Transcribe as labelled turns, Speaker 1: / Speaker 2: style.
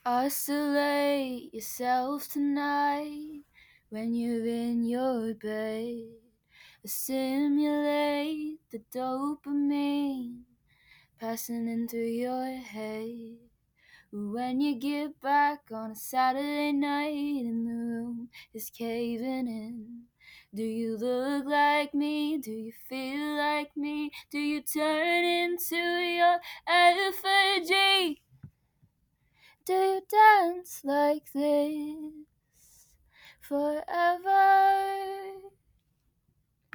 Speaker 1: Isolate yourself tonight when you're in your bed. Simulate the dopamine passing in through your head. When you get back on a Saturday night and the room is caving in, do you look like me? Do you feel like me? Do you turn into your effigy? Do you dance like this?